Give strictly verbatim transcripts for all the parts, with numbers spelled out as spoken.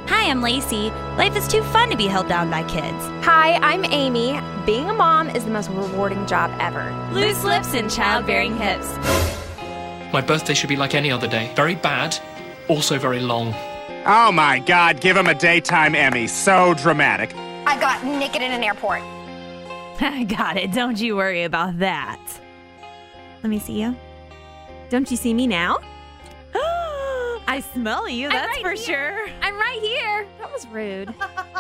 Hi, I'm Lacey. Life is too fun to be held down by kids. Hi, I'm Amy. Being a mom is the most rewarding job ever. Loose lips and childbearing hips. My birthday should be like any other day. Very bad, also very long. Oh my God, give him a daytime Emmy. So dramatic. I got naked in an airport. I got it. Don't you worry about that. Let me see you. Don't you see me now? I smell you, that's right for here. sure. I'm right here. That was rude.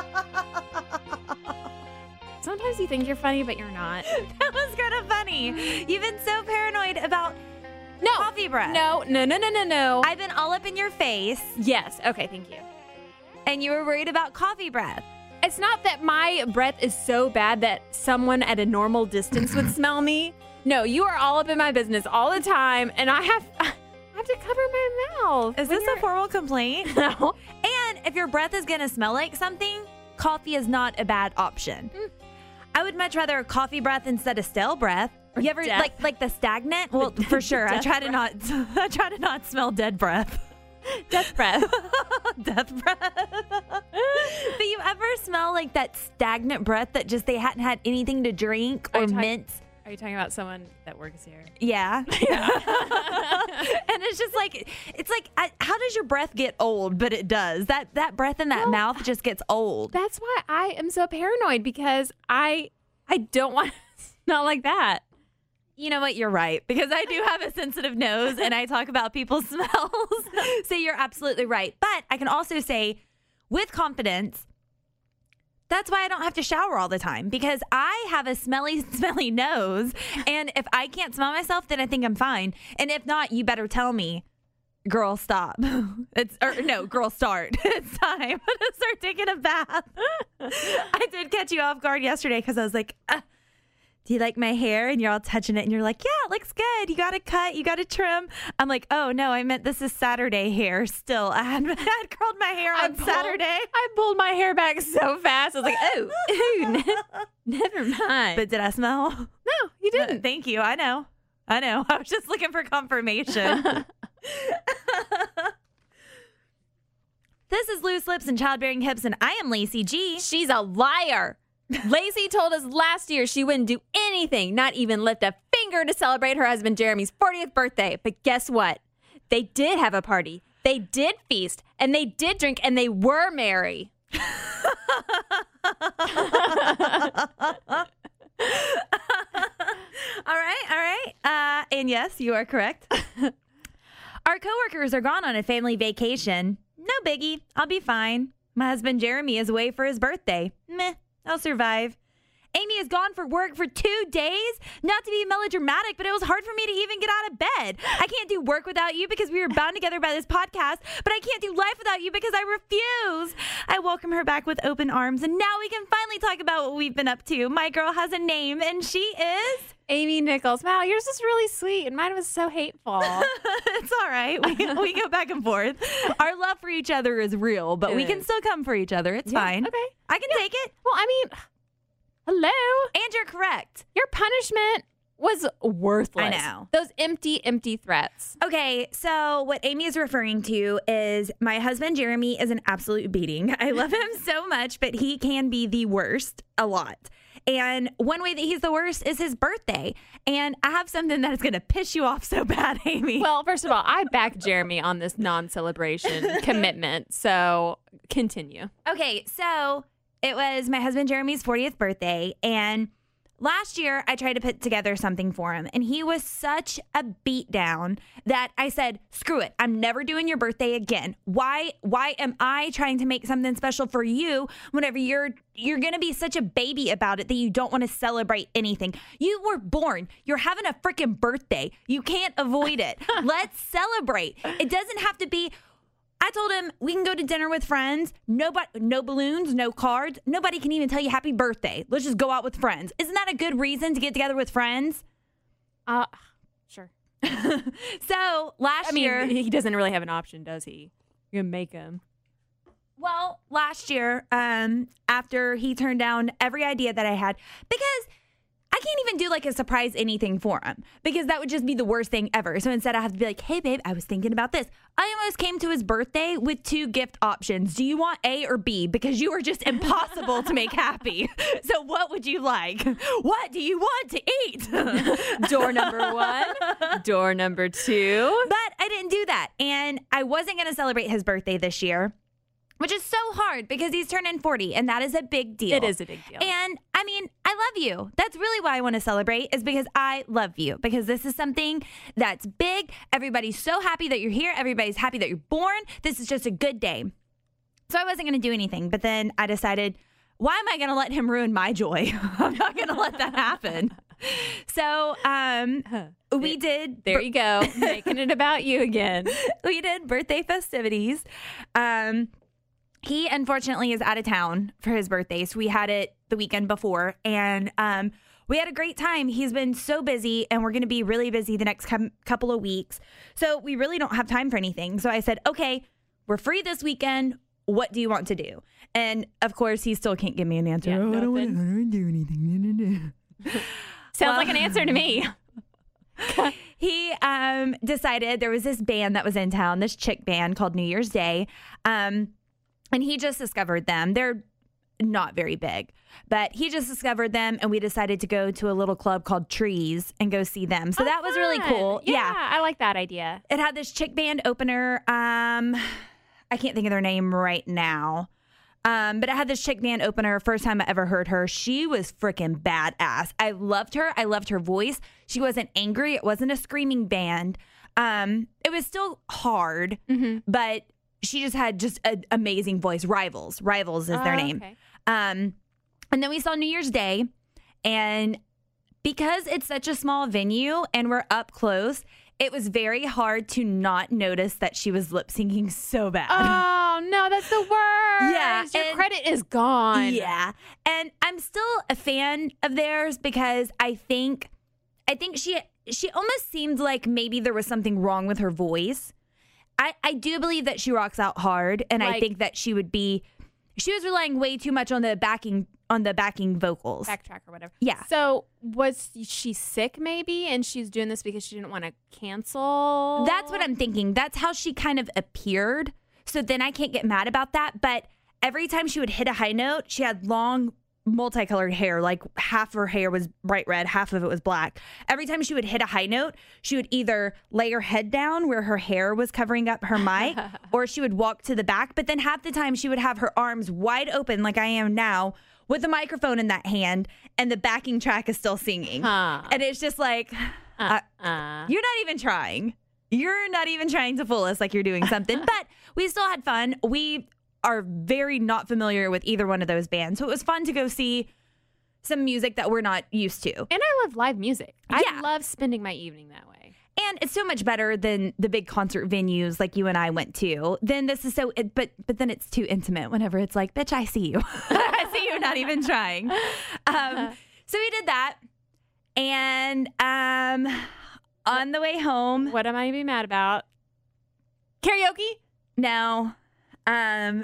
Sometimes you think you're funny, but you're not. That was kind of funny. You've been so paranoid about No. coffee breath. No, no, no, no, no, no. I've been all up in your face, yes. Okay, thank you. and you were worried about coffee breath. It's not that my breath is so bad that someone at a normal distance would smell me. No, you are all up in my business all the time, and I have I have to cover my mouth. Is when this you're- a formal complaint? No. And if your breath is going to smell like something, coffee is not a bad option. Mm. I would much rather coffee breath instead of stale breath. Or You ever death. like like the stagnant? Well, for sure. I Death try to not I try to not smell dead breath. Death breath. Death breath. But you ever smell like that stagnant breath that just they hadn't had anything to drink Are or you talking- mint? Are you talking about someone that works here? Yeah. and it's just like, it's like, I, how does your breath get old? But it does. That that breath in that Well, mouth just gets old. That's why I am so paranoid, because I I don't want to smell like that. You know what? You're right. Because I do have a sensitive nose and I talk about people's smells. So you're absolutely right. But I can also say with confidence, that's why I don't have to shower all the time, because I have a smelly, smelly nose. And if I can't smell myself, then I think I'm fine. And if not, you better tell me, girl, stop. It's or no, girl, start. It's time to start taking a bath. I did catch you off guard yesterday because I was like, uh, do you like my hair? And you're all touching it and you're like, yeah, it looks good. You got to cut. You got to trim. I'm like, oh, no, I meant this is Saturday hair still. I had, I had curled my hair on pulled- Saturday. I pulled my hair back so fast. I was like, oh, ooh, ne- never mind. But did I smell? no, you didn't. Thank you. I know. I know. I was just looking for confirmation. This is Loose Lips and Childbearing Hips, and I am Lacey G. She's a liar. Lacey told us last year she wouldn't do anything, not even lift a finger to celebrate her husband Jeremy's fortieth birthday. But guess what? They did have a party. They did feast, and they did drink, and they were merry. All right, all right. Uh, and yes, you are correct. Our coworkers are gone on a family vacation. No biggie. I'll be fine. My husband Jeremy is away for his birthday. Meh, I'll survive. Amy is gone for work for two days. Not to be melodramatic, but it was hard for me to even get out of bed. I can't do work without you because we were bound together by this podcast, but I can't do life without you because I refuse. I welcome her back with open arms, and now we can finally talk about what we've been up to. My girl has a name, and she is... Amy Nichols. Wow, yours was really sweet, and mine was so hateful. It's all right. We, we go back and forth. Our love for each other is real, but It we can is. still come for each other. It's Yeah, fine. okay. I can take it. Well, I mean, hello. And you're correct. Your punishment was worthless. I know. Those empty, empty threats. Okay, so what Amy is referring to is my husband, Jeremy, is an absolute beating. I love him so much, but he can be the worst a lot. And one way that he's the worst is his birthday. And I have something that is going to piss you off so bad, Amy. Well, first of all, I back Jeremy on this non-celebration commitment. So continue. Okay, so it was my husband Jeremy's fortieth birthday, and last year I tried to put together something for him, and he was such a beatdown that I said, screw it, I'm never doing your birthday again. Why why am I trying to make something special for you whenever you're you're going to be such a baby about it that you don't want to celebrate anything? You were born. You're having a freaking birthday. You can't avoid it. Let's celebrate. It doesn't have to be... I told him we can go to dinner with friends. Nobody, no balloons, no cards. Nobody can even tell you happy birthday. Let's just go out with friends. Isn't that a good reason to get together with friends? Uh, sure. So last I mean, year, he doesn't really have an option, does he? You're gonna make him. well, last year, um, after he turned down every idea that I had, because I I can't even do like a surprise anything for him because that would just be the worst thing ever. So instead I have to be like, hey babe, I was thinking about this. I almost came to his birthday with two gift options. Do you want A or B? Because you are just impossible to make happy. So what would you like? What do you want to eat? Door number one, door number two. But I didn't do that. And I wasn't going to celebrate his birthday this year, which is so hard because he's turning forty and that is a big deal. It is a big deal. And I mean, I love you. That's really why I want to celebrate is because I love you because this is something that's big. Everybody's so happy that you're here. Everybody's happy that you're born. This is just a good day. So I wasn't going to do anything. But then I decided, why am I going to let him ruin my joy? I'm not going to let that happen. So um, we did. There you go. Making it about you again. We did birthday festivities. Um, He, unfortunately, is out of town for his birthday. So we had it the weekend before. And um, we had a great time. He's been so busy. And we're going to be really busy the next com- couple of weeks. So we really don't have time for anything. So I said, okay, we're free this weekend. What do you want to do? And, of course, he still can't give me an answer. Yeah, oh, I don't want nothing. to do anything. Sounds Well- like an answer to me. He um, decided there was this band that was in town, this chick band called New Year's Day. Um And he just discovered them. They're not very big, but he just discovered them. And we decided to go to a little club called Trees and go see them. So Oh, that was really fun. cool. Yeah, Yeah. I like that idea. It had this chick band opener. Um, I can't think of their name right now. Um, but it had this chick band opener. First time I ever heard her. She was freaking badass. I loved her. I loved her voice. She wasn't angry. It wasn't a screaming band. Um, it was still hard, Mm-hmm. but she just had just an amazing voice. Rivals. Rivals is their Oh, name. okay. Um, and then we saw New Year's Day. And because it's such a small venue and we're up close, it was very hard to not notice that she was lip syncing so bad. Oh, no, that's the worst. Yeah, Your and- credit is gone. Yeah. And I'm still a fan of theirs because I think I think she she almost seemed like maybe there was something wrong with her voice. I, I do believe that she rocks out hard, and I Like- think that she would be she was relying way too much on the backing on the backing vocals. Backtrack or whatever. Yeah. So was she sick maybe and she's doing this because she didn't want to cancel? That's what I'm thinking. That's how she kind of appeared. So then I can't get mad about that. But every time she would hit a high note, she had long, multicolored hair. Like half her hair was bright red, half of it was black. Every time she would hit a high note, she would either lay her head down where her hair was covering up her mic, or she would walk to the back. But then half the time she would have her arms wide open like I am now with the microphone in that hand, and the backing track is still singing. Huh. And it's just like, uh, Uh, you're not even trying. You're not even trying to fool us like you're doing something. But we still had fun. We are very not familiar with either one of those bands. So it was fun to go see some music that we're not used to. and I love live music. I Yeah. love spending my evening that way. And it's so much better than the big concert venues like you and I went to. Then this is so, it, but but then it's too intimate whenever it's like, bitch, I see you. I see you not even trying. Um, so we did that. And um, on the way home, What am I to be mad about? Karaoke? no. Um,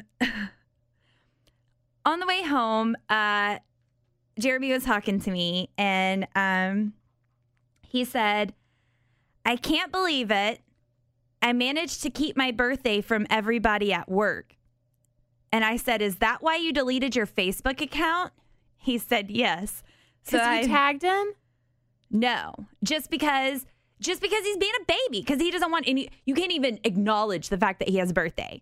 on the way home, uh, Jeremy was talking to me and um, he said, I can't believe it. I managed to keep my birthday from everybody at work. And I said, is that why you deleted your Facebook account? He said, yes. So Because I you tagged him? no, just because just because he's being a baby, because he doesn't want any, you can't even acknowledge the fact that he has a birthday.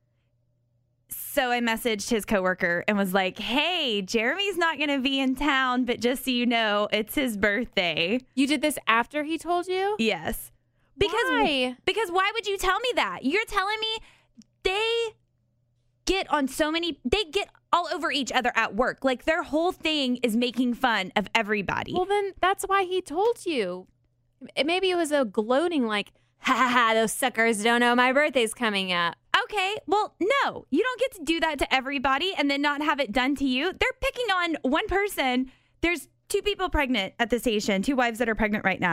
So I messaged his coworker and was like, hey, Jeremy's not going to be in town, but just so you know, it's his birthday. You did this after he told you? Yes. Because Why? because why would you tell me that? You're telling me they get on so many, they get all over each other at work. Like their whole thing is making fun of everybody. Well, then that's why he told you. It- Maybe it was a gloating, like, ha ha ha, those suckers don't know my birthday's coming up. Okay, well, no, you don't get to do that to everybody and then not have it done to you. They're picking on one person. There's two people pregnant at the station, two wives that are pregnant right now.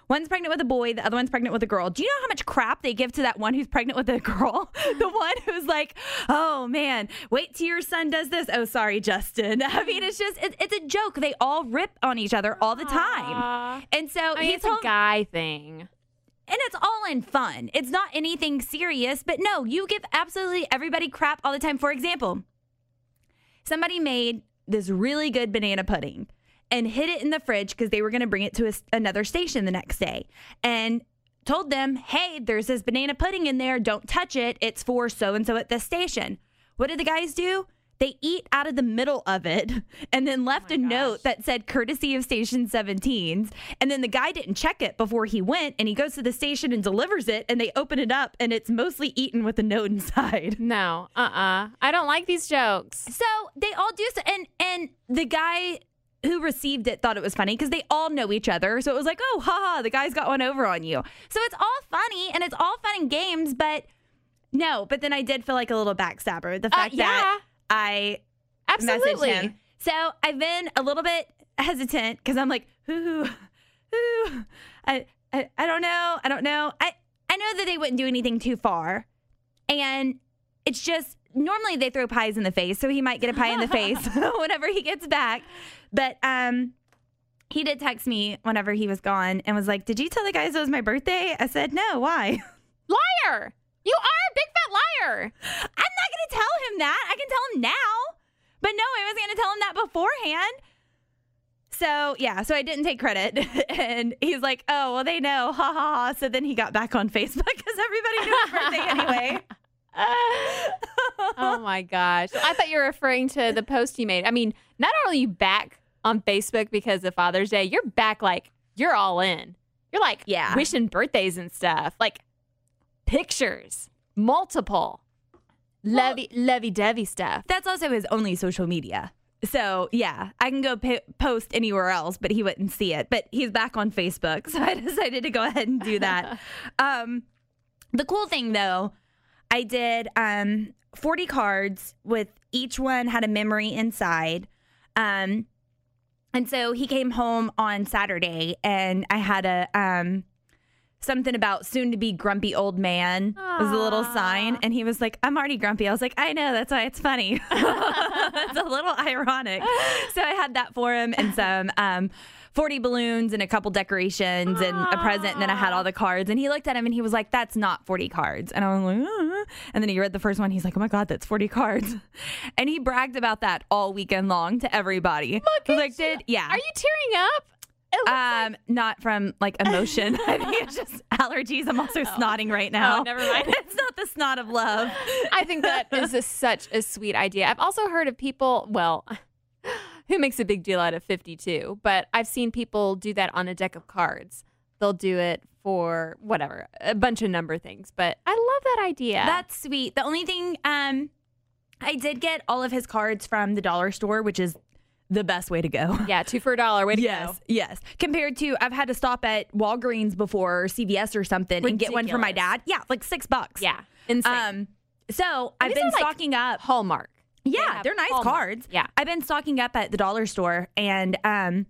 One's pregnant with a boy, the other one's pregnant with a girl. Do you know how much crap they give to that one who's pregnant with a girl? The one who's like, oh man, wait till your son does this. Oh, sorry, Justin. I mean, it's just, it, it's a joke. They all rip on each other all the time. Aww. And so I mean, he it's told, a guy thing. and it's all in fun. It's not anything serious, but no, you give absolutely everybody crap all the time. For example, somebody made this really good banana pudding and hid it in the fridge because they were going to bring it to a, another station the next day, and told them, hey, there's this banana pudding in there. Don't touch it. It's for so-and-so at this station. What did the guys do? They eat out of the middle of it and then left Oh a my note gosh. that said courtesy of station seventeens. And then the guy didn't check it before he went, and he goes to the station and delivers it, and they open it up and it's mostly eaten with a note inside. No, uh-uh. I don't like these jokes. So they all do so, and and the guy who received it thought it was funny because they all know each other. So it was like, oh, haha, the guy's got one over on you. So it's all funny and it's all fun and games, but no. But then I did feel like a little backstabber. The fact yeah. that I Absolutely. messaged him. So I've been a little bit hesitant because I'm like, ooh, ooh, I, I, I don't know. I don't know. I, I know that they wouldn't do anything too far. And it's just, normally they throw pies in the face, so he might get a pie in the face whenever he gets back. But um, he did text me whenever he was gone and was like, did you tell the guys it was my birthday? I said, no, why? Liar! You are a big fat liar. I'm not going to tell him that. I can tell him now. But no, I wasn't going to tell him that beforehand. So, yeah, so I didn't take credit. And he's like, oh, well, they know. Ha, ha, ha. So then he got back on Facebook because everybody knew his birthday anyway. Oh my gosh. I thought you were referring to the post you made. I mean, not only are you back on Facebook because of Father's Day, you're back like, you're all in. You're like Yeah. wishing birthdays and stuff. Like pictures, multiple, Well- lovey, lovey-dovey stuff. That's also his only social media. So, yeah, I can go p- post anywhere else, but he wouldn't see it. But he's back on Facebook, so I decided to go ahead and do that. um, the cool thing, though, I did um, forty cards with each one had a memory inside. Um, and so he came home on Saturday, and I had a um, something about soon to be grumpy old man was a little Aw. sign. And he was like, I'm already grumpy. I was like, I know. That's why it's funny. It's a little ironic. So I had that for him and some um, forty balloons and a couple decorations and a present. And then I had all the cards. And he looked at him and he was like, that's not forty cards. And I was like, uh. And then he read the first one. He's like, oh my God, that's forty cards. And he bragged about that all weekend long to everybody. Look I was at like, you. did, yeah. Are you tearing up? It looks Um, not from like emotion. I think it's just allergies. I'm also snotting right now. Oh, never mind. It's not the snot of love. I think that is a, such a sweet idea. I've also heard of people, well, who makes a big deal out of fifty-two, but I've seen people do that on a deck of cards. They'll do it for whatever, a bunch of number things, but I love that idea. That's sweet. The only thing, um, I did get all of his cards from the dollar store, which is the best way to go. yeah, two for a dollar. Way to Yes, go. yes. Compared to, I've had to stop at Walgreens before or C V S or something and get one for my Ridiculous. dad. Yeah, like six bucks. Yeah, insane. Um, so I've these been are, like, stocking up. Hallmark. Yeah, have they're nice Hallmark. cards. Yeah. I've been stocking up at the dollar store, and um,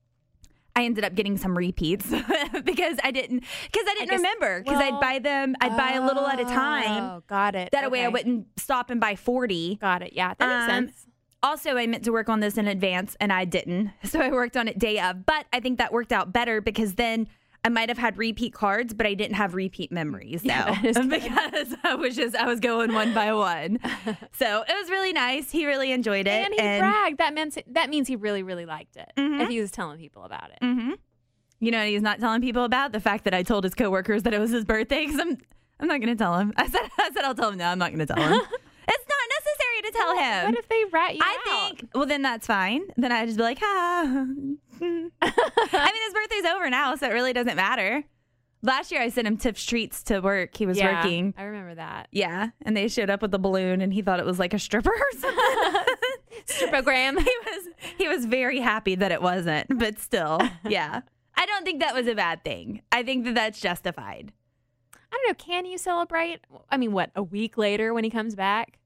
I ended up getting some repeats because I didn't because I didn't guess- remember because I'd well, buy them I'd buy a little at a time. Oh, got it. That way I Okay. wouldn't stop and buy forty. Got it. Yeah, that makes Um, sense. Also, I meant to work on this in advance, and I didn't. So I worked on it day of. But I think that worked out better because then I might have had repeat cards, but I didn't have repeat memories though, Yeah, that is good. because I was just I was going one by one. So it was really nice. He really enjoyed it, And he bragged. That means that means he really, really liked it. Mhm. If he was telling people about it. hmm You know, what he's not telling people about the fact that I told his coworkers that it was his birthday because I'm I'm not going to tell him. I said I said I'll tell him. No, I'm not going to tell him. It's not necessary to tell him. What if they rat you I out? think, well, then that's fine. Then I just be like, ah. I mean, his birthday's over now, so it really doesn't matter. Last year, I sent him Tips treats to work. He was Yeah, working. I remember that. Yeah. And they showed up with a balloon, and he thought it was like a stripper or something. Stripogram. he was he was very happy that it wasn't, but still, yeah. I don't think that was a bad thing. I think that that's justified. I don't know. Can you celebrate? I mean, what, a week later when he comes back?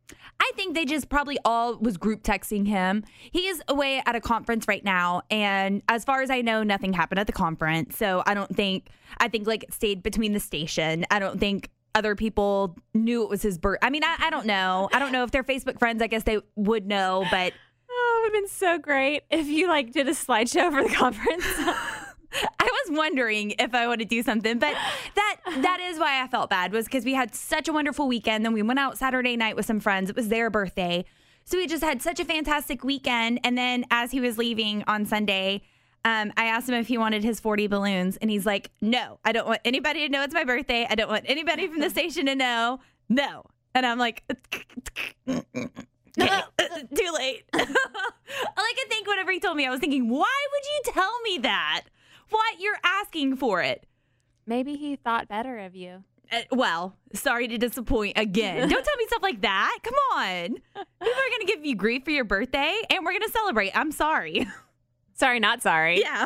I think they just probably all was group texting him. He is away at a conference right now. And as far as I know, nothing happened at the conference. So I don't think, I think like it stayed between the station. I don't think other people knew it was his birth. I mean, I, I don't know. I don't know if they're Facebook friends. I guess they would know, but. Oh, it would have been so great if you like did a slideshow for the conference. I was wondering if I want to do something, but that that is why I felt bad, was because we had such a wonderful weekend. Then we went out Saturday night with some friends. It was their birthday. So we just had such a fantastic weekend. And then as he was leaving on Sunday, um, I asked him if he wanted his forty balloons. And he's like, no, I don't want anybody to know it's my birthday. I don't want anybody from the station to know. No. And I'm like, too late. All I could think whenever he told me, I was thinking, why would you tell me that? What? You're asking for it. Maybe he thought better of you. Uh, well, sorry to disappoint again. Don't tell me stuff like that. Come on. People are going to give you grief for your birthday, and we're going to celebrate. I'm sorry. Sorry, not sorry. Yeah.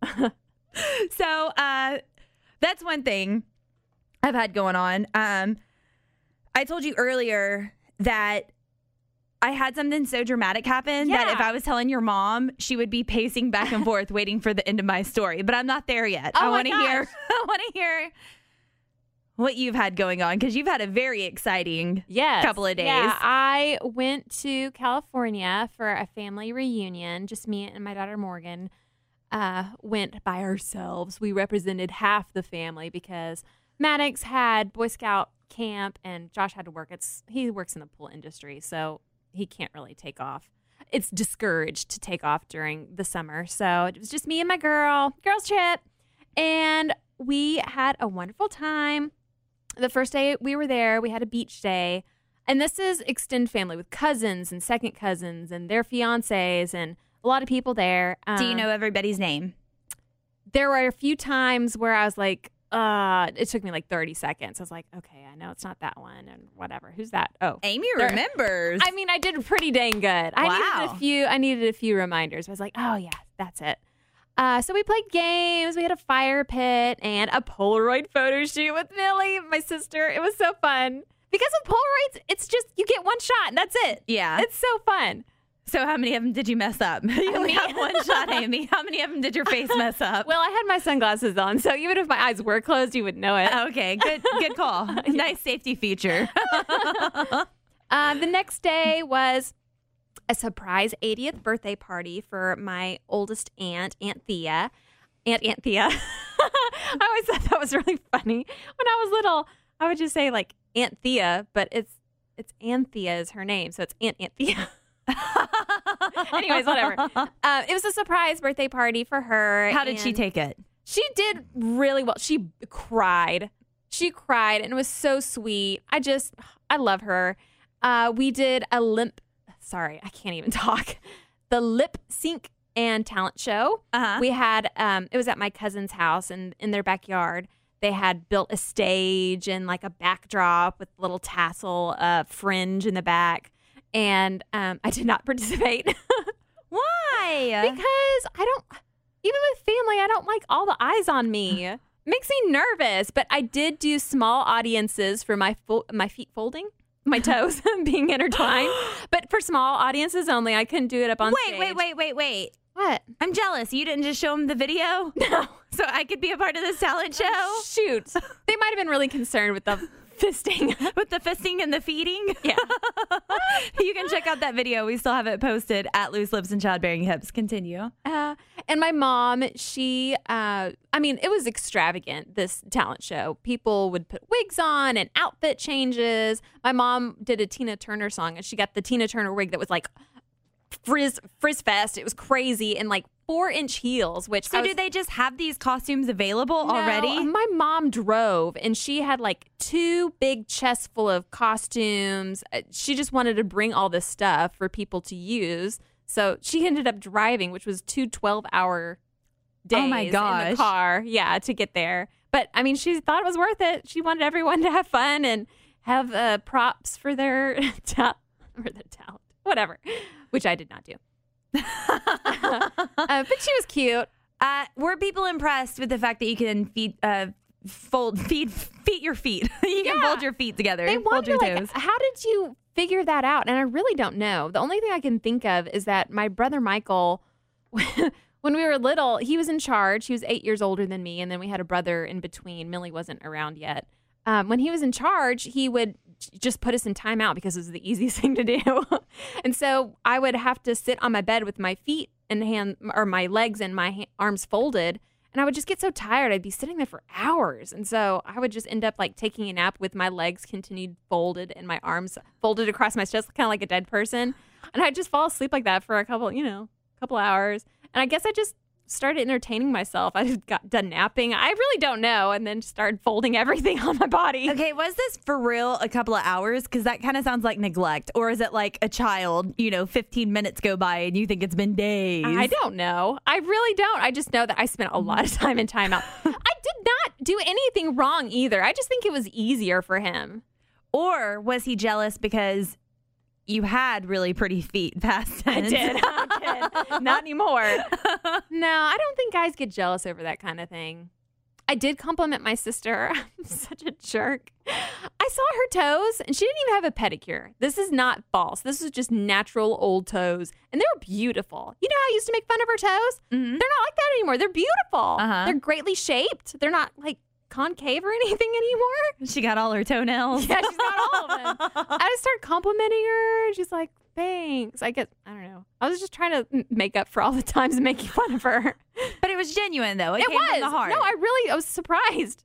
So uh, that's one thing I've had going on. Um, I told you earlier that I had something so dramatic happen Yeah. that if I was telling your mom, she would be pacing back and forth waiting for the end of my story. But I'm not there yet. Oh I my want to hear. gosh. I want to hear what you've had going on, because you've had a very exciting Yes. couple of days. Yeah, I went to California for a family reunion. Just me and my daughter Morgan uh, went by ourselves. We represented half the family because Maddox had Boy Scout camp and Josh had to work. It's he works in the pool industry, so he can't really take off. It's discouraged to take off during the summer. So it was just me and my girl, girls trip. And we had a wonderful time. The first day we were there, we had a beach day. And this is extended family with cousins and second cousins and their fiancés and a lot of people there. Um, Do you know everybody's name? There were a few times where I was like, uh, it took me like thirty seconds. I was like, okay, I know it's not that one and whatever. Who's that? Oh, Amy There- remembers. I mean, I did pretty dang good. I Wow. needed a few. I needed a few reminders. I was like, oh yeah, that's it. Uh, so we played games. We had a fire pit and a Polaroid photo shoot with Millie, my sister. It was so fun because with Polaroids, it's just you get one shot and that's it. Yeah. It's so fun. So how many of them did you mess up? You only have one shot, Amy. How many of them did your face mess up? Well, I had my sunglasses on, so even if my eyes were closed, you would know it. Okay, good good call. Nice safety feature. Uh, the next day was a surprise eightieth birthday party for my oldest aunt, Aunt Thea. Aunt Aunt Thea. I always thought that was really funny. When I was little, I would just say like Aunt Thea, but it's it's Anthea is her name, so it's Aunt Aunt Thea. Anyways, whatever. Uh, it was a surprise birthday party for her. How did she and take it? She did really well. She cried. She cried, and it was so sweet. I just, I love her. Uh, we did a limp, sorry, I can't even talk. The lip sync and talent show. Uh-huh. We had, um, it was at my cousin's house, and in their backyard, they had built a stage and like a backdrop with little tassel uh, fringe in the back. And um, I did not participate. Why? Because I don't, even with family, I don't like all the eyes on me. It makes me nervous. But I did do small audiences for my fo- my feet folding, my toes being intertwined. But for small audiences only, I couldn't do it up on Wait, stage. wait, wait, wait, wait. What? I'm jealous. You didn't just show them the video? No. So I could be a part of this talent show? Shoot. They might have been really concerned with the fisting. With the fisting and the feeding? Yeah. You can check out that video. We still have it posted at Loose Lips and Childbearing Hips. Continue. Uh, and my mom, she, uh, I mean, it was extravagant, this talent show. People would put wigs on and outfit changes. My mom did a Tina Turner song, and she got the Tina Turner wig that was like frizz, frizz fest. It was crazy, and like four inch heels, which So I was, do they just have these costumes available No, already? my mom drove, and she had like two big chests full of costumes. Uh, She just wanted to bring all this stuff for people to use. So she ended up driving, which was two twelve hour days Oh my in gosh. the car. Yeah, to get there. But I mean, she thought it was worth it. She wanted everyone to have fun and have uh, props for their ta- for their talent, whatever, which I did not do. uh, but she was cute. Uh, were people impressed with the fact that you can feed, uh, fold feet feet your feet. You can Yeah. fold your feet together. They fold wonder, your like, toes. how did you figure that out? And I really don't know. The only thing I can think of is that my brother Michael, when we were little, he was in charge. He was eight years older than me, and then we had a brother in between. Millie wasn't around yet. Um, when he was in charge, he would just put us in timeout because it was the easiest thing to do. And so I would have to sit on my bed with my feet and hand, or my legs and my ha- arms folded. And I would just get so tired. I'd be sitting there for hours. And so I would just end up like taking a nap with my legs continued folded and my arms folded across my chest, kind of like a dead person. And I'd just fall asleep like that for a couple, you know, couple hours. And I guess I just started entertaining myself. I just got done napping. I really don't know. And then started folding everything on my body. Okay, was this for real a couple of hours? Because that kind of sounds like neglect. Or is it like a child, you know, fifteen minutes go by and you think it's been days? I don't know. I really don't. I just know that I spent a lot of time in timeout. I did not do anything wrong either. I just think it was easier for him. Or was he jealous because you had really pretty feet past tense? I did. I did. Not anymore. No, I don't think guys get jealous over that kind of thing. I did compliment my sister. I'm such a jerk. I saw her toes, and she didn't even have a pedicure. This is not false. This is just natural old toes, and they were beautiful. You know how I used to make fun of her toes? Mm-hmm. They're not like that anymore. They're beautiful. Uh-huh. They're greatly shaped. They're not like concave or anything anymore. She got all her toenails. Yeah, she's got all of them. I just started complimenting her, and she's like, thanks. I guess, I don't know. I was just trying to m- make up for all the times making fun of her. But it was genuine, though. It, It came was. from the heart. No, I really, I was surprised.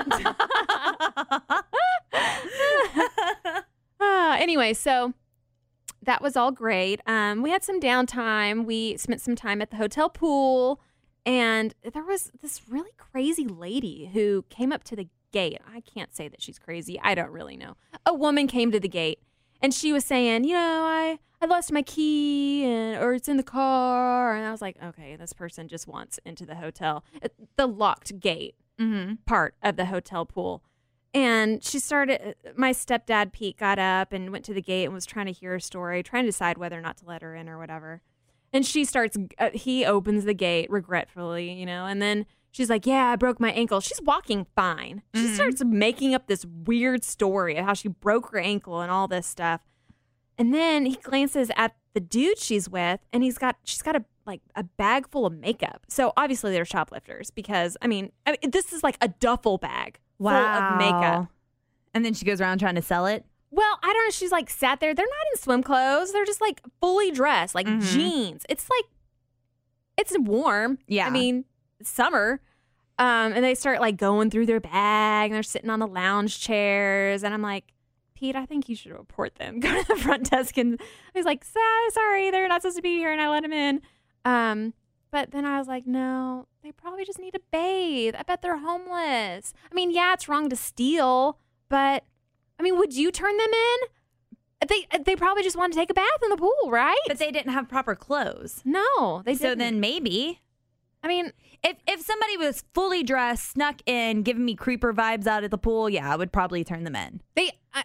uh, anyway, so that was all great. Um, we had some downtime. We spent some time at the hotel pool, and there was this really crazy lady who came up to the gate. I can't say that she's crazy. I don't really know. A woman came to the gate, and she was saying, you know, I, I lost my key, and or it's in the car. And I was like, okay, this person just wants into the hotel, the locked gate Mm-hmm. part of the hotel pool. And she started, my stepdad, Pete, got up and went to the gate and was trying to hear her story, trying to decide whether or not to let her in or whatever. And she starts, uh, he opens the gate regretfully, you know, and then she's like, yeah, I broke my ankle. She's walking fine. She Mhm. starts making up this weird story of how she broke her ankle and all this stuff. And then he glances at the dude she's with, and he's got, she's got a, like a bag full of makeup. So obviously they're shoplifters because, I mean, I mean this is like a duffel bag full of makeup. And then she goes around trying to sell it. Well, I don't know. She's like sat there. They're not in swim clothes. They're just like fully dressed, like Mhm. jeans. It's like, it's warm. Yeah. I mean, it's summer. Um, and they start like going through their bag, and they're sitting on the lounge chairs. And I'm like, Pete, I think you should report them. Go to the front desk. And he's like, sorry, they're not supposed to be here. And I let him in. Um, but then I was like, no, they probably just need to bathe. I bet they're homeless. I mean, yeah, it's wrong to steal, but I mean, would you turn them in? They they probably just want to take a bath in the pool, right? But they didn't have proper clothes. No, they So didn't. then maybe. I mean, If if somebody was fully dressed, snuck in, giving me creeper vibes out at the pool, yeah, I would probably turn them in. they, I,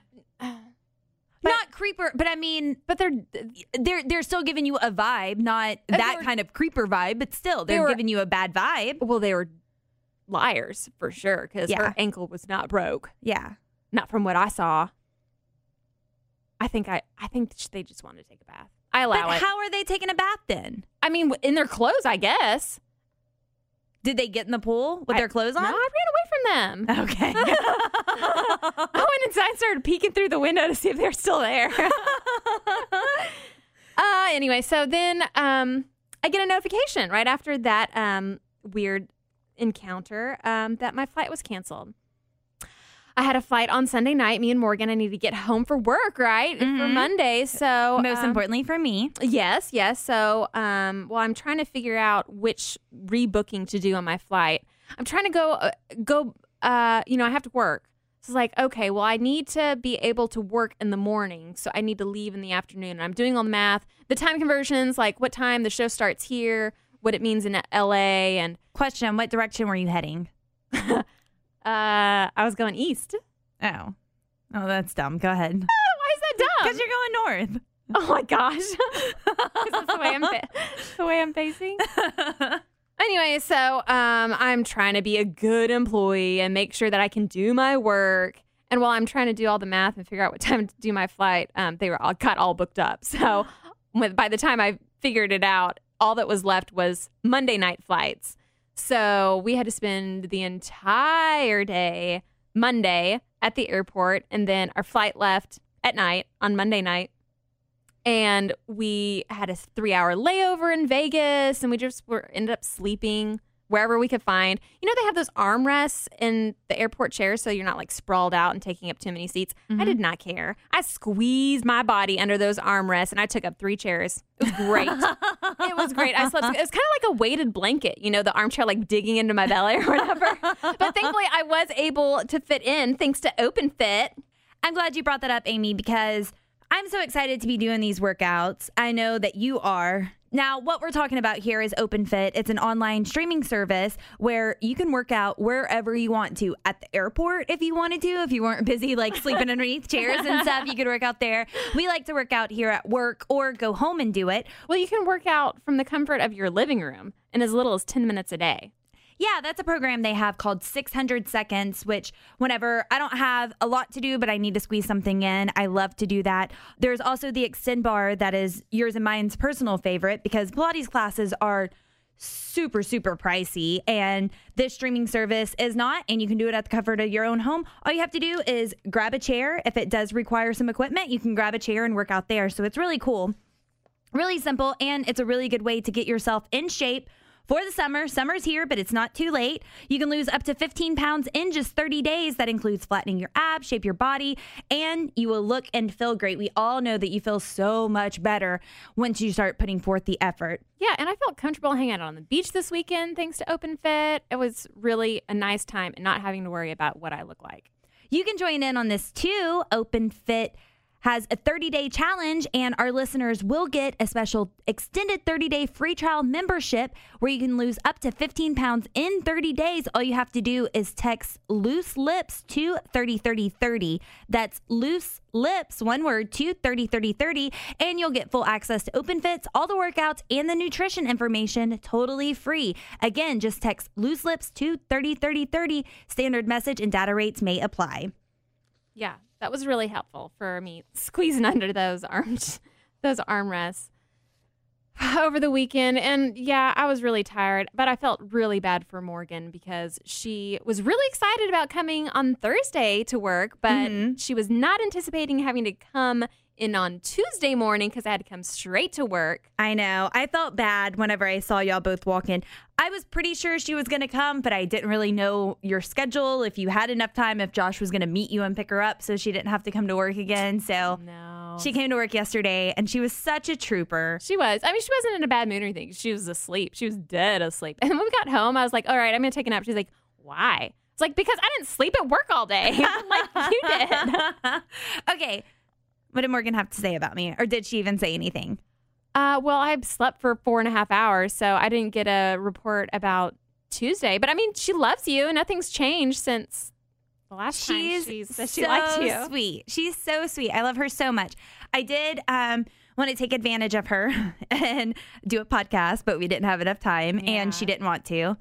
Not creeper, but I mean, but they're they're they're still giving you a vibe, not Uh, they that were- kind of creeper vibe, but still, They they're were- giving you a bad vibe. well, they were liars for sure because Yeah. her ankle was not broke, Yeah. not from what I saw. I think I I think they just want to take a bath. I allow But it. how are they taking a bath then? I mean, in their clothes, I guess. Did they get in the pool with I- their clothes on? No, I ran away from them. Okay. I went inside and started peeking through the window to see if they're still there. uh, anyway, so then um, I get a notification right after that um, weird encounter um, that my flight was canceled. I had a flight on Sunday night. Me and Morgan, I need to get home for work, right? For Mhm. Monday. So Most um, importantly for me. Yes, yes. So, um, well, I'm trying to figure out which rebooking to do on my flight. I'm trying to go, uh, go. Uh, you know, I have to work. So it's like, okay, well, I need to be able to work in the morning, so I need to leave in the afternoon. And I'm doing all the math, the time conversions, like what time the show starts here, what it means in L A, and Question, what direction were you heading? uh, I was going east. Oh. Oh, that's dumb. Go ahead. Why is that dumb? Because you're going north. Oh my gosh, is this the way I'm fa- the way I'm facing? Anyway, so um, I'm trying to be a good employee and make sure that I can do my work. And while I'm trying to do all the math and figure out what time to do my flight, um, they were all got all booked up. So when, by the time I figured it out, all that was left was Monday night flights. So we had to spend the entire day Monday at the airport, and then our flight left at night on Monday night. And we had a three-hour layover in Vegas, and we just were ended up sleeping wherever we could find. You know, they have those armrests in the airport chairs, so you're not like sprawled out and taking up too many seats. Mm-hmm. I did not care. I squeezed my body under those armrests, and I took up three chairs. It was great. It was great. I slept. It was kind of like a weighted blanket, you know, the armchair like digging into my belly or whatever. But thankfully, I was able to fit in thanks to OpenFit. I'm glad you brought that up, Amy, because I'm so excited to be doing these workouts. I know that you are. Now, what we're talking about here is OpenFit. It's an online streaming service where you can work out wherever you want to. At the airport, if you wanted to. If you weren't busy like sleeping underneath chairs and stuff, you could work out there. We like to work out here at work or go home and do it. Well, you can work out from the comfort of your living room in as little as ten minutes a day. Yeah, that's a program they have called six hundred seconds, which whenever I don't have a lot to do, but I need to squeeze something in, I love to do that. There's also the Extend Bar that is yours and mine's personal favorite because Pilates classes are super, super pricey, and this streaming service is not, and you can do it at the comfort of your own home. All you have to do is grab a chair. If it does require some equipment, you can grab a chair and work out there. So it's really cool, really simple, and it's a really good way to get yourself in shape for the summer. Summer's here, but it's not too late. You can lose up to fifteen pounds in just thirty days. That includes flattening your abs, shape your body, and you will look and feel great. We all know that you feel so much better once you start putting forth the effort. Yeah, and I felt comfortable hanging out on the beach this weekend thanks to OpenFit. It was really a nice time and not having to worry about what I look like. You can join in on this too. OpenFit has a thirty-day challenge, and our listeners will get a special extended thirty-day free trial membership where you can lose up to fifteen pounds in thirty days. All you have to do is text Loose Lips to thirty thirty thirty. That's Loose Lips, one word, to thirty thirty thirty, and you'll get full access to OpenFits, all the workouts, and the nutrition information totally free. Again, just text Loose Lips to thirty thirty thirty. Standard message and data rates may apply. Yeah, that was really helpful for me squeezing under those arms, those armrests over the weekend. And yeah, I was really tired, but I felt really bad for Morgan because she was really excited about coming on Thursday to work, but mm-hmm. she was not anticipating having to come in on Tuesday morning because I had to come straight to work. I know. I felt bad whenever I saw y'all both walk in. I was pretty sure she was going to come, but I didn't really know your schedule, if you had enough time, if Josh was going to meet you and pick her up so she didn't have to come to work again. So no. She came to work yesterday, and she was such a trooper. She was. I mean, she wasn't in a bad mood or anything. She was asleep. She was dead asleep. And when we got home, I was like, all right, I'm going to take a nap. She's like, why? It's like, because I didn't sleep at work all day. Like you did. Okay. What did Morgan have to say about me? Or did she even say anything? Uh, well, I slept for four and a half hours, so I didn't get a report about Tuesday. But I mean, she loves you. Nothing's changed since the last She's time she said so she liked you. Sweet. She's so sweet. I love her so much. I did um, want to take advantage of her and do a podcast, but we didn't have enough time, Yeah. and she didn't want to.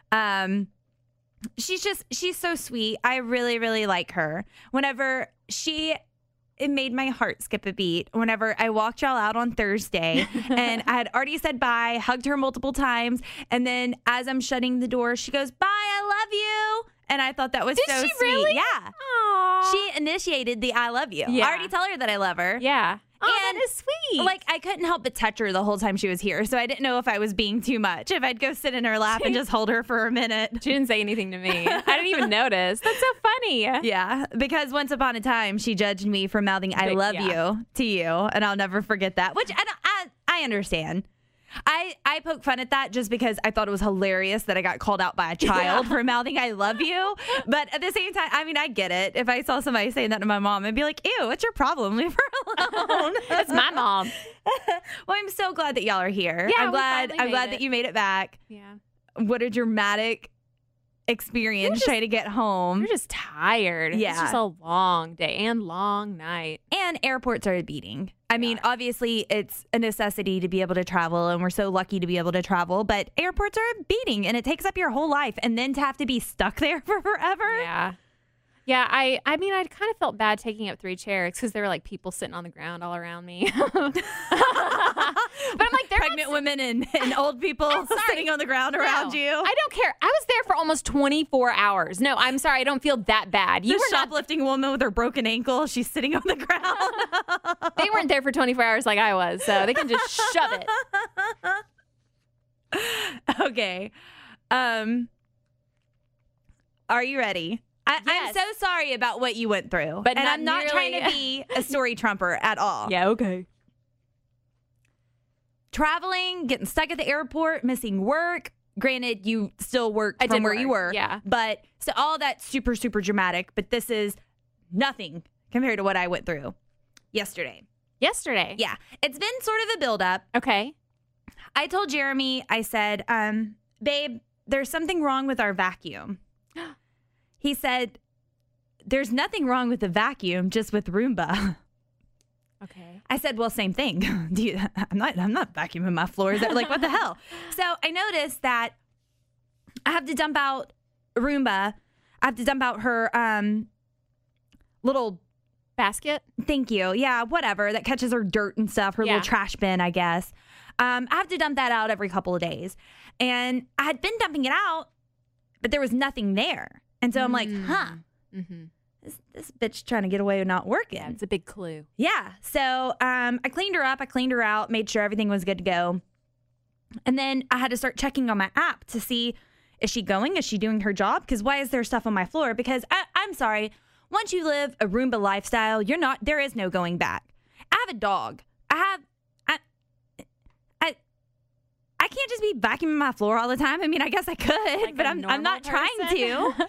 Um, she's just, she's so sweet. I really, really like her. Whenever she... It made my heart skip a beat whenever I walked y'all out on Thursday and I had already said bye, hugged her multiple times. And then as I'm shutting the door, she goes, bye, I love you. And I thought that was Did so she sweet. really? Yeah. Aww. She initiated the I love you. Yeah. I already tell her that I love her. Yeah. Oh, And, that is sweet. Like, I couldn't help but touch her the whole time she was here. So I didn't know if I was being too much, if I'd go sit in her lap and just hold her for a minute. She didn't say anything to me. I didn't even notice. That's so funny. Yeah, because once upon a time, she judged me for mouthing I But, love yeah. you to you, and I'll never forget that, which I, don't, I, I understand. I, I poke fun at that just because I thought it was hilarious that I got called out by a child Yeah. for mouthing I love you. But at the same time, I mean, I get it. If I saw somebody saying that to my mom, I'd be like, ew, what's your problem? Leave her alone. That's my mom. Well, I'm so glad that y'all are here. Yeah, I'm we glad finally I'm made glad it. that you made it back. Yeah. What a dramatic experience just- trying to get home. You're just tired. Yeah. It's just a long day and long night. And airports are a beating. I mean, obviously, it's a necessity to be able to travel, and we're so lucky to be able to travel. But airports are a beating, and it takes up your whole life, and then to have to be stuck there for forever. Yeah. Yeah, I I mean, I kind of felt bad taking up three chairs because there were like people sitting on the ground all around me. But I'm like, they're Pregnant women and, and old people sitting on the ground around No, you. I don't care. I was there for almost twenty-four hours. No, I'm sorry. I don't feel that bad. You the were not. shoplifting woman with her broken ankle. She's sitting on the ground. They weren't there for twenty-four hours like I was, so they can just shove it. Okay. Um, are you ready? I, Yes. I'm so sorry about what you went through. But and not I'm not nearly- trying to be a story trumper at all. Yeah, okay. Traveling, getting stuck at the airport, missing work. Granted, you still work I from did where you work, were. yeah. But so all that's super, super dramatic. But this is nothing compared to what I went through yesterday. Yesterday. Yeah. It's been sort of a buildup. Okay. I told Jeremy, I said, um, babe, there's something wrong with our vacuum. He said, there's nothing wrong with the vacuum, just with Roomba. Okay. I said, well, same thing. Do you, I'm not I'm not vacuuming my floors. Like, what the hell? So I noticed that I have to dump out Roomba. I have to dump out her um little Basket. Thank you. Yeah, whatever. That catches her dirt and stuff, her Yeah. little trash bin, I guess. Um, I have to dump that out every couple of days. And I had been dumping it out, but there was nothing there. And so I'm like, huh, Mm-hmm. this, this bitch trying to get away with not working. Yeah, it's a big clue. Yeah. So um, I cleaned her up. I cleaned her out, made sure everything was good to go. And then I had to start checking on my app to see, is she going? Is she doing her job? Because why is there stuff on my floor? Because I, I'm sorry. Once you live a Roomba lifestyle, you're not, there is no going back. I have a dog. I have, I, I, I can't just be vacuuming my floor all the time. I mean, I guess I could, Like but a I'm, I'm normal not trying person? to.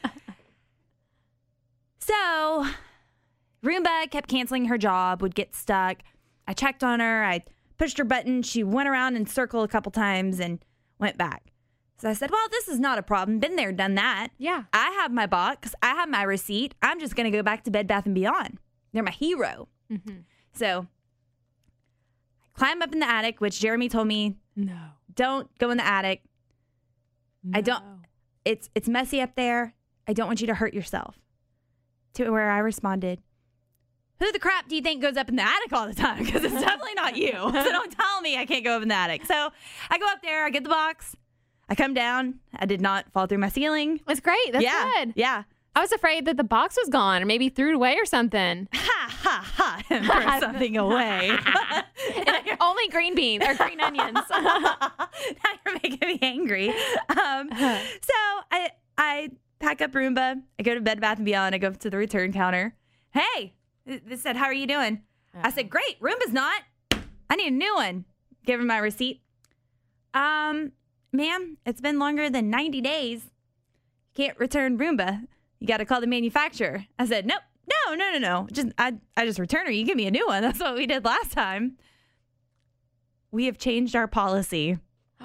So Roomba kept canceling her job, would get stuck. I checked on her. I pushed her button. She went around in a circle a couple times and went back. So I said, well, this is not a problem. Been there, done that. Yeah. I have my box. I have my receipt. I'm just going to go back to Bed Bath and Beyond. They're my hero. Mm-hmm. So I climb up in the attic, which Jeremy told me, No. don't go in the attic. I don't, it's, it's messy up there. I don't want you to hurt yourself. To where I responded, who the crap do you think goes up in the attic all the time? Because it's definitely not you. So don't tell me I can't go up in the attic. So I go up there, I get the box, I come down. I did not fall through my ceiling. It's great. That's yeah. good. Yeah. I was afraid that the box was gone or maybe threw it away or something. Ha, ha, ha. And throw something away. Only green beans or green onions. Now you're making me angry. Um, so I I pack up Roomba. I go to Bed Bath and Beyond. I go up to the return counter. Hey, they said, how are you doing? I said, great. Roomba's not. I need a new one. Give her my receipt. Um, ma'am, it's been longer than ninety days. You can't return Roomba. You got to call the manufacturer. I said, nope. No, no, no, no. Just I, I just return her. You give me a new one. That's what we did last time. We have changed our policy.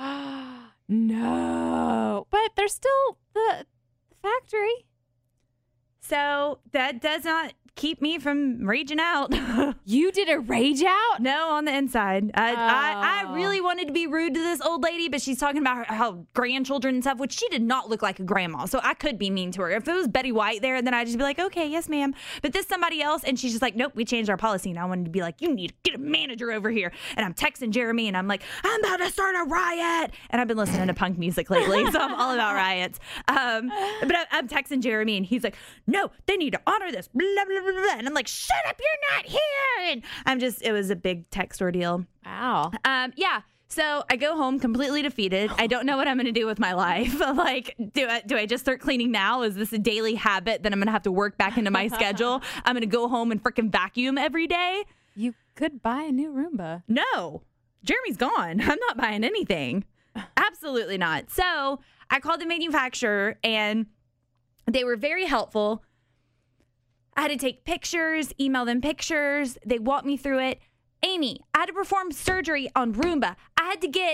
No. But there's still the factory. So that does not keep me from raging out. You did a rage out? No, on the inside. I, I, I Oh. really wanted to be rude to this old lady, but she's talking about her, how grandchildren and stuff, which she did not look like a grandma. So I could be mean to her. If it was Betty White there, then I'd just be like, okay, yes, ma'am. But this somebody else, and she's just like, nope, we changed our policy. And I wanted to be like, you need to get a manager over here. And I'm texting Jeremy, and I'm like, I'm about to start a riot. And I've been listening to punk music lately, so I'm all about riots. Um, but I, I'm texting Jeremy, and he's like, no, they need to honor this. Blah, blah, blah, blah. And I'm like, shut up, you're not here. And I'm just, it was a big text ordeal. Wow. Um, yeah. So I go home completely defeated. I don't know what I'm going to do with my life. Like, do I, do I just start cleaning now? Is this a daily habit that I'm going to have to work back into my schedule? I'm going to go home and freaking vacuum every day? You could buy a new Roomba. No. Jeremy's gone. I'm not buying anything. Absolutely not. So I called the manufacturer and they were very helpful. I had to take pictures, email them pictures. They walked me through it. Amy, I had to perform surgery on Roomba. I had to get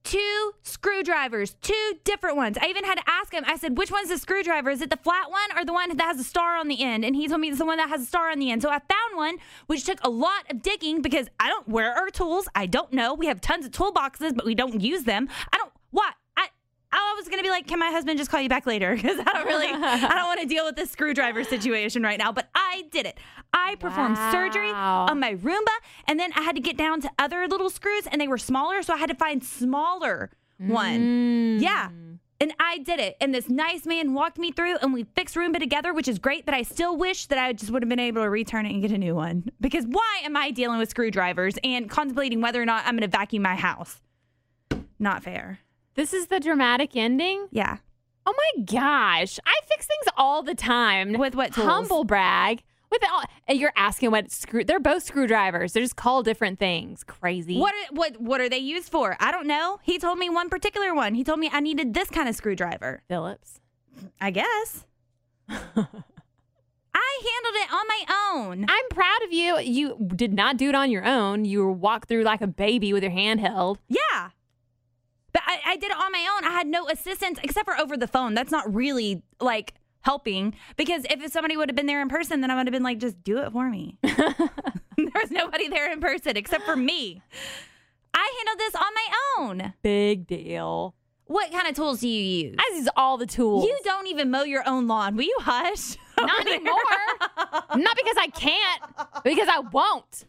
two screwdrivers, two different ones. I even had to ask him, I said, which one's the screwdriver? Is it the flat one or the one that has a star on the end? And he told me it's the one that has a star on the end. So I found one, which took a lot of digging because I don't, where are our tools? I don't know. We have tons of toolboxes, but we don't use them. I don't, what? I, I was going to be like, can my husband just call you back later? Because I don't really, I don't want to deal with this screwdriver situation right now, but I did it. I performed Wow. surgery on my Roomba, and then I had to get down to other little screws, and they were smaller, so I had to find smaller one. Mm. Yeah. And I did it. And this nice man walked me through, and we fixed Roomba together, which is great, but I still wish that I just would have been able to return it and get a new one. Because why am I dealing with screwdrivers and contemplating whether or not I'm going to vacuum my house? Not fair. This is the dramatic ending? Yeah. Oh my gosh. I fix things all the time. With what tools? Humble brag. With all, and you're asking what screw, they're both screwdrivers. They're just called different things. Crazy. What are, what what are they used for? I don't know. He told me one particular one. He told me I needed this kind of screwdriver. Phillips. I guess. I handled it on my own. I'm proud of you. You did not do it on your own. You walked through like a baby with your hand held. Yeah. But I, I did it on my own. I had no assistance except for over the phone. That's not really like helping, because if somebody would have been there in person, then I would have been like, just do it for me. There was nobody there in person except for me. I handled this on my own. Big deal. What kind of tools do you use? I use all the tools. You don't even mow your own lawn. Will you hush? Not anymore. Not because I can't, but because I won't.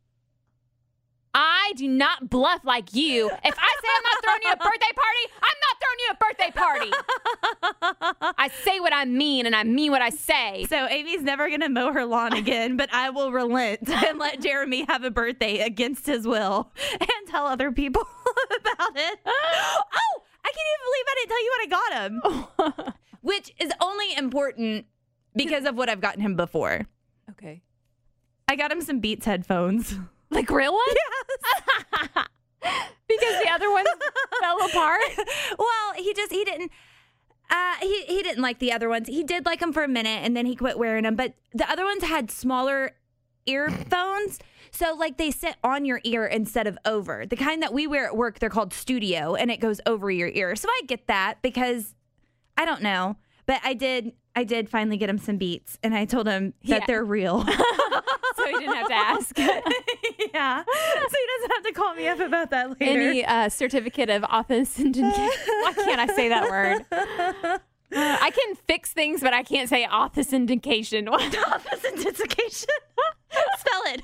I do not bluff like you. If I say I'm not throwing you a birthday party, I'm not throwing you a birthday party. I say what I mean, and I mean what I say. So Amy's never going to mow her lawn again, but I will relent and let Jeremy have a birthday against his will and tell other people about it. Oh, I can't even believe I didn't tell you what I got him. Which is only important because of what I've gotten him before. Okay. I got him some Beats headphones. Like real ones? Yes. Because the other ones fell apart? Well, he just, he didn't. Uh, he, he didn't like the other ones. He did like them for a minute, and then he quit wearing them. But the other ones had smaller earphones. So, like, they sit on your ear instead of over. The kind that we wear at work, they're called Studio, and it goes over your ear. So I get that because, I don't know. But I did I did finally get him some Beats, and I told him that Yeah. they're real. So he didn't have to ask. Yeah. So he doesn't have to call me up about that later. Any uh, certificate of authentication. Why can't I say that word? Uh, I can fix things, but I can't say authentication. Authentication. Spell it.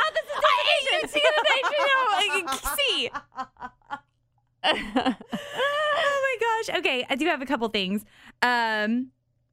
See. Oh my gosh. Okay, I do have a couple things. Um,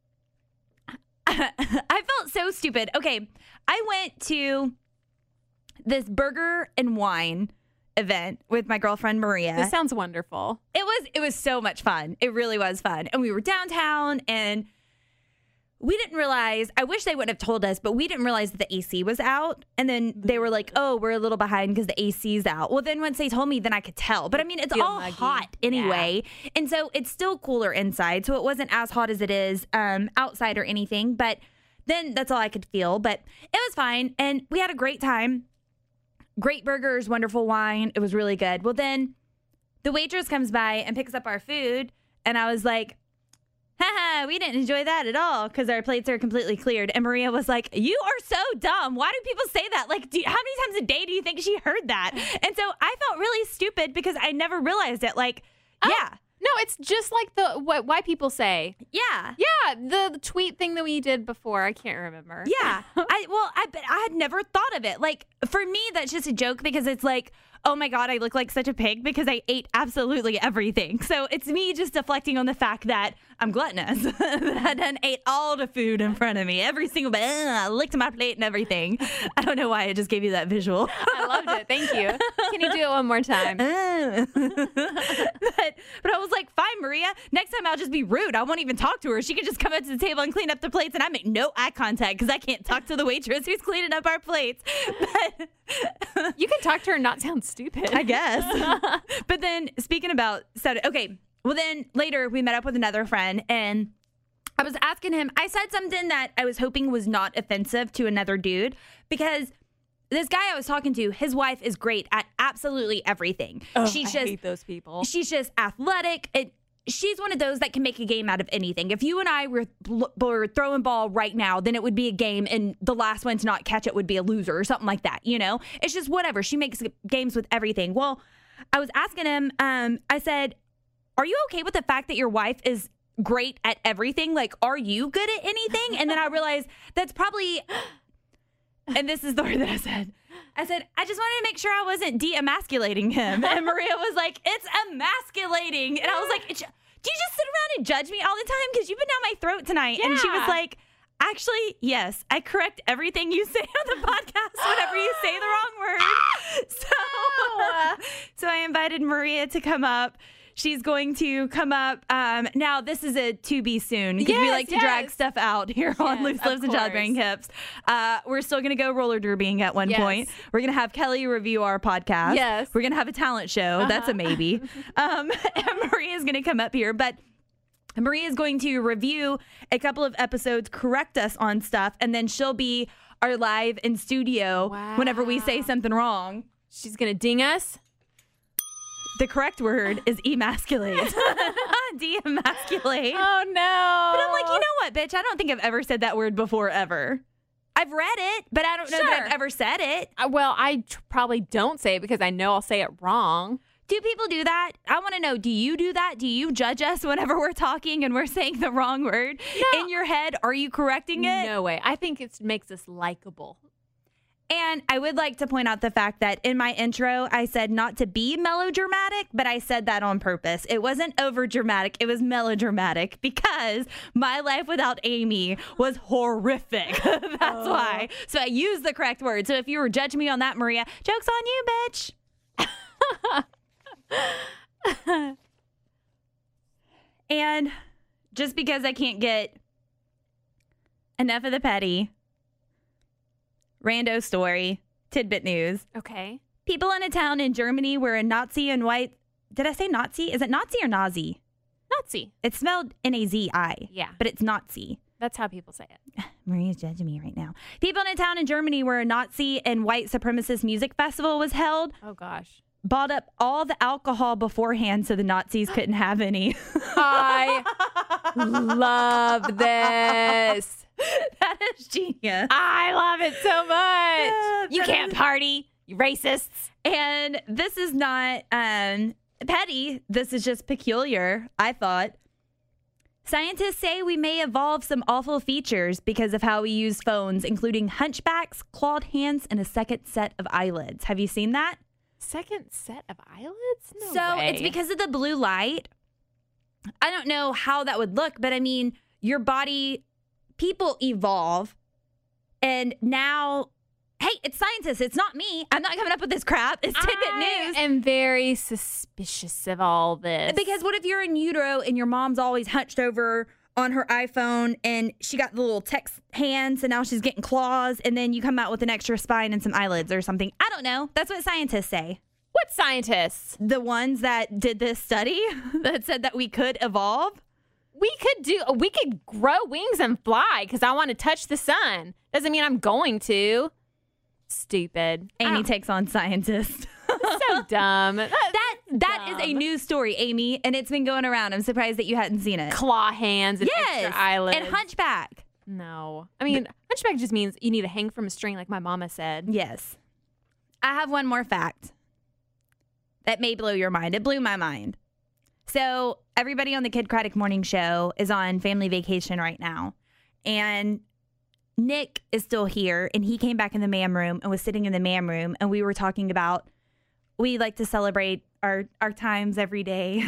I felt so stupid. Okay, I went to this burger and wine event with my girlfriend Maria. This sounds wonderful. It was it was so much fun. It really was fun. And we were downtown, and we didn't realize, I wish they would have told us, but we didn't realize that the A C was out. And then they were like, oh, we're a little behind because the A C's out. Well, then once they told me, then I could tell. But I mean, it's Feel all muggy. hot anyway. Yeah. And so it's still cooler inside. So it wasn't as hot as it is um, outside or anything. But then that's all I could feel. But it was fine. And we had a great time. Great burgers, wonderful wine. It was really good. Well, then the waitress comes by and picks up our food. And I was like, haha, we didn't enjoy that at all because our plates are completely cleared. And Maria was like, you are so dumb. Why do people say that? Like, do you, how many times a day do you think she heard that? And so I felt really stupid because I never realized it. Like, Oh, yeah. No, it's just like the what why people say. Yeah. Yeah, the, the tweet thing that we did before. I can't remember. Yeah. I well, I but I had never thought of it. Like, for me, that's just a joke because it's like, oh my God, I look like such a pig because I ate absolutely everything. So it's me just deflecting on the fact that I'm gluttonous. That I done ate all the food in front of me. Every single bit. I licked my plate and everything. I don't know why I just gave you that visual. I loved it. Thank you. Can you do it one more time? but, but I was like, fine, Maria. Next time I'll just be rude. I won't even talk to her. She can just come up to the table and clean up the plates, and I make no eye contact because I can't talk to the waitress who's cleaning up our plates. But You can talk to her and not sound stupid. I guess. But then speaking about Saturday, okay. Well, then later we met up with another friend, and I was asking him, I said something that I was hoping was not offensive to another dude because this guy I was talking to, his wife is great at absolutely everything. Oh, she's I just hate those people. She's just athletic. It, she's one of those that can make a game out of anything. If you and I were, were throwing ball right now, then it would be a game, and the last one to not catch it would be a loser or something like that. You know, it's just whatever. She makes games with everything. Well, I was asking him. Um, I said, "Are you okay with the fact that your wife is great at everything? Like, are you good at anything?" And then I realized that's probably. And this is the word that I said. I said, I just wanted to make sure I wasn't de-emasculating him. And Maria was like, it's emasculating. And I was like, do you just sit around and judge me all the time? Because you've been down my throat tonight. Yeah. And she was like, actually, yes, I correct everything you say on the podcast whenever you say the wrong word. So, so I invited Maria to come up. She's going to come up. Um, now, this is a to be soon because we Yes, like to yes. drag stuff out here on Yes, Loose of Lips and course. Childbearing Hips. Uh, we're still going to go roller derbying at one Yes. point. We're going to have Kelly review our podcast. Yes. We're going to have a talent show. Uh-huh. That's a maybe. um, and Maria's going to come up here. But Maria is going to review a couple of episodes, correct us on stuff, and then she'll be our live in studio whenever we say Wow. something wrong. She's going to ding us. The correct word is emasculate, not de-emasculate. Oh, no. But I'm like, you know what, bitch? I don't think I've ever said that word before, ever. I've read it, but I don't know that Sure. I've ever said it. Uh, Well, I tr- probably don't say it because I know I'll say it wrong. Do people do that? I want to know, do you do that? Do you judge us whenever we're talking and we're saying the wrong word? No. In your head, are you correcting it? No way. I think it makes us likable. And I would like to point out the fact that in my intro, I said not to be melodramatic, but I said that on purpose. It wasn't over dramatic. It was melodramatic because my life without Amy was horrific. That's why. So I used the correct word. So if you were judging me on that, Maria, joke's on you, bitch. And just because I can't get enough of the petty, rando story, tidbit news. Okay. People in a town in Germany where a Nazi and white... Did I say Nazi? Is it Nazi or Nazi? Nazi. It's spelled N A Z I. Yeah. But it's Nazi. That's how people say it. Maria's judging me right now. People in a town in Germany where a Nazi and white supremacist music festival was held Oh, gosh. bought up all the alcohol beforehand so the Nazis couldn't have any. I love this. That is genius. I love it so much. You that can't is- party, you racists. And this is not um, petty. This is just peculiar, I thought. Scientists say we may evolve some awful features because of how we use phones, including hunchbacks, clawed hands, and a second set of eyelids. Have you seen that? Second set of eyelids? No so way. it's because of the blue light. I don't know how that would look, but I mean, your body, people evolve. And now, hey, it's scientists. It's not me. I'm not coming up with this crap. It's tidbit I news. am very suspicious of all this. Because what if you're in utero and your mom's always hunched over on her iPhone and she got the little text hands and now she's getting claws and then you come out with an extra spine and some eyelids or something? I don't know. That's what scientists say. What scientists? The ones that did this study that said that we could evolve. We could do, we could grow wings and fly because I want to touch the sun. Doesn't mean I'm going to. Stupid. Amy I takes on scientists. don't- so dumb. That, That that is a dumb. news story, Amy, and it's been going around. I'm surprised that you hadn't seen it. claw hands and Yes, extra eyelids. and hunchback. No. I mean, hunchback just means you need to hang from a string like my mama said. Yes. I have one more fact that may blow your mind. It blew my mind. So everybody on the Kid Craddock Morning Show is on family vacation right now. And Nick is still here. And he came back in the ma'am room and was sitting in the ma'am room. And we were talking about, we like to celebrate our, our times every day.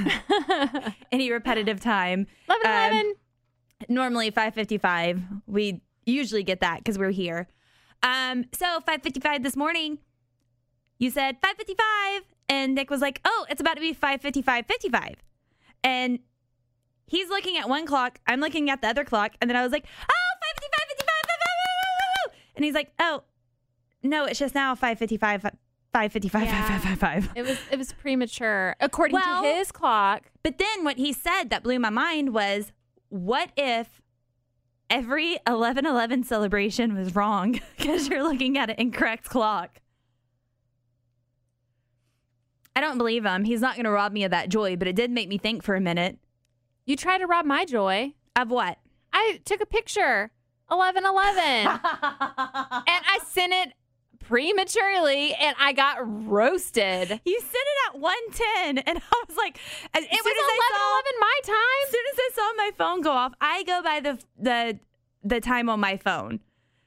Any repetitive time. eleven Um, eleven. Normally five fifty-five. We usually get that because we're here. Um, so five fifty-five this morning, you said five fifty-five, and Nick was like, "Oh, it's about to be five fifty-five, fifty-five." And he's looking at one clock, I'm looking at the other clock, and then I was like, "Oh, five fifty-five, fifty-five." And he's like, "Oh, no, it's just now five fifty-five, five fifty-five, Yeah. five fifty-five." It was it was premature according Well- to his clock. But then what he said that blew my mind was, what if every eleven eleven celebration was wrong because you're looking at an incorrect clock. I don't believe him. He's not going to rob me of that joy, but it did make me think for a minute. You tried to rob my joy. Of what? I took a picture, eleven eleven, and I sent it prematurely, and I got roasted. You sent it at one ten, and I was like, as It soon was as I eleven saw- eleven my As time. soon as I saw my phone go off, I go by the the the time on my phone.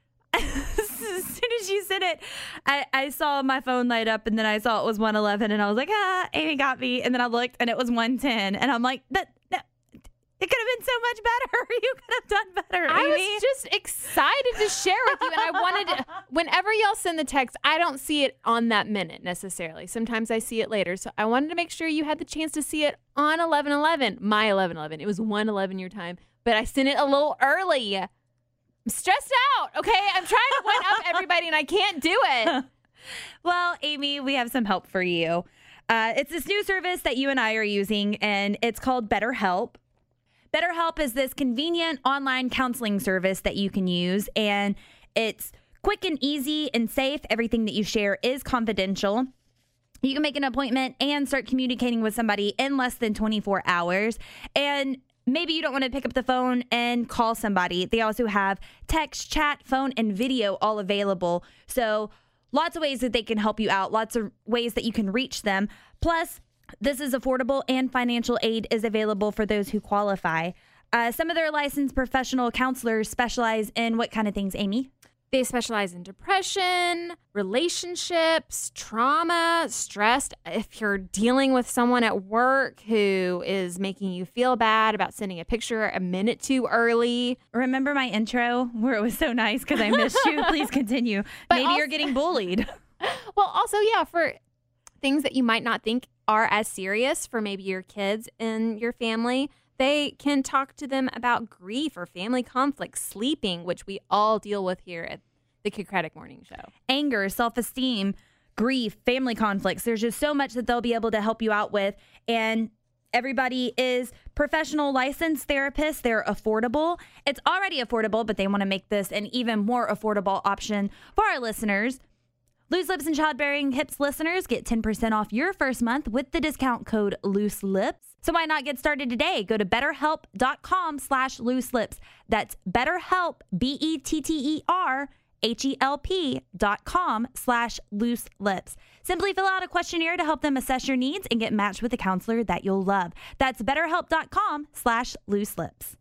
As soon as you said it, I, I saw my phone light up, and then I saw it was one eleven, and I was like, ah, Amy got me. And then I looked, and it was one ten, and I'm like, that, that it could have been so much better. You could have done better, I Amy. was just excited to share with you, and I wanted to, whenever y'all send the text, I don't see it on that minute necessarily. Sometimes I see it later. So I wanted to make sure you had the chance to see it on eleven eleven, my eleven eleven. It was one eleven your time, but I sent it a little early. I'm stressed out, okay? I'm trying to win up everybody, and I can't do it. Well, Amy, we have some help for you. Uh, it's this new service that you and I are using, and it's called BetterHelp. BetterHelp is this convenient online counseling service that you can use, and it's quick and easy and safe. Everything that you share is confidential. You can make an appointment and start communicating with somebody in less than twenty-four hours. And maybe you don't want to pick up the phone and call somebody. They also have text, chat, phone, and video all available. So lots of ways that they can help you out, lots of ways that you can reach them. Plus, this is affordable, and financial aid is available for those who qualify. Uh, some of their licensed professional counselors specialize in what kind of things, Amy? They specialize in depression, relationships, trauma, stress. If you're dealing with someone at work who is making you feel bad about sending a picture a minute too early. Remember my intro where it was so nice because I missed you? Please continue. But Maybe also- you're getting bullied. Well, also, yeah, for things that you might not think are as serious for maybe your kids and your family, they can talk to them about grief or family conflict, sleeping, which we all deal with here at the Kincratic Morning Show. Anger, self-esteem, grief, family conflicts. There's just so much that they'll be able to help you out with. And everybody is professional licensed therapists. They're affordable. It's already affordable, but they want to make this an even more affordable option for our listeners. Loose Lips and Childbearing Hips listeners get ten percent off your first month with the discount code Loose Lips. So why not get started today? Go to betterhelp.com slash loose lips. That's BetterHelp, B E T T E R H E L P dot com slash loose lips. Simply fill out a questionnaire to help them assess your needs and get matched with a counselor that you'll love. That's betterhelp.com slash loose lips.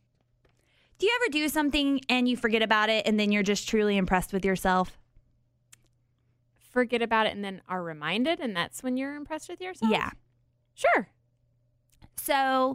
Do you ever do something and you forget about it and then you're just truly impressed with yourself? Forget about it and then are reminded, and that's when you're impressed with yourself? Yeah. Sure. So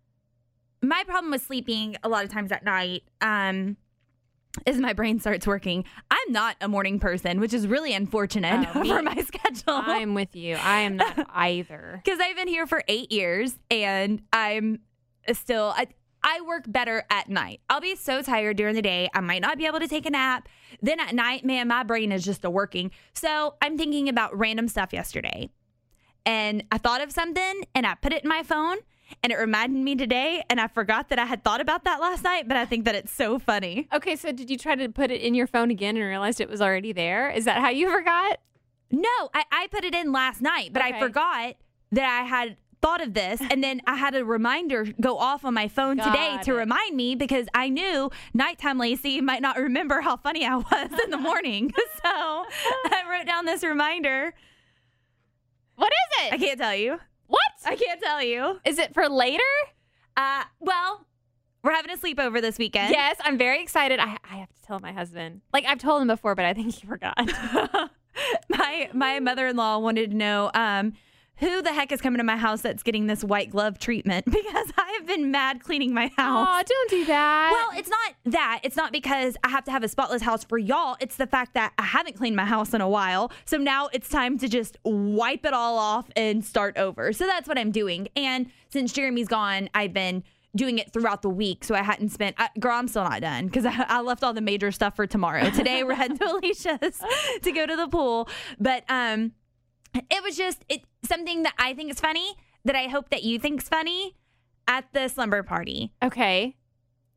my problem with sleeping a lot of times at night um, is my brain starts working. I'm not a morning person, which is really unfortunate Oh, me- for my schedule. I'm with you. I am not either. Because I've been here for eight years and I'm still, I, I work better at night. I'll be so tired during the day. I might not be able to take a nap. Then at night, man, my brain is just a working. So I'm thinking about random stuff yesterday. And I thought of something and I put it in my phone and it reminded me today. And I forgot that I had thought about that last night, but I think that it's so funny. Okay, so did you try to put it in your phone again and realized it was already there? Is that how you forgot? No, I, I put it in last night, but Okay. I forgot that I had thought of this. And then I had a reminder go off on my phone today Got to it. remind me because I knew nighttime Lacey might not remember how funny I was in the morning. So I wrote down this reminder. What is it? I can't tell you. What? I can't tell you. Is it for later? Uh, well, we're having a sleepover this weekend. Yes, I'm very excited. I, I have to tell my husband. Like, I've told him before, but I think he forgot. my my mother-in-law wanted to know um, who the heck is coming to my house that's getting this white glove treatment because I have been mad cleaning my house. Aw, don't do that. Well, it's not that. It's not because I have to have a spotless house for y'all. It's the fact that I haven't cleaned my house in a while. So now it's time to just wipe it all off and start over. So that's what I'm doing. And since Jeremy's gone, I've been doing it throughout the week. So I hadn't spent, I, girl, I'm still not done because I, I left all the major stuff for tomorrow. Today we're heading to Alicia's to go to the pool. But um, it was just it something that I think is funny that I hope that you think's funny at the slumber party. okay.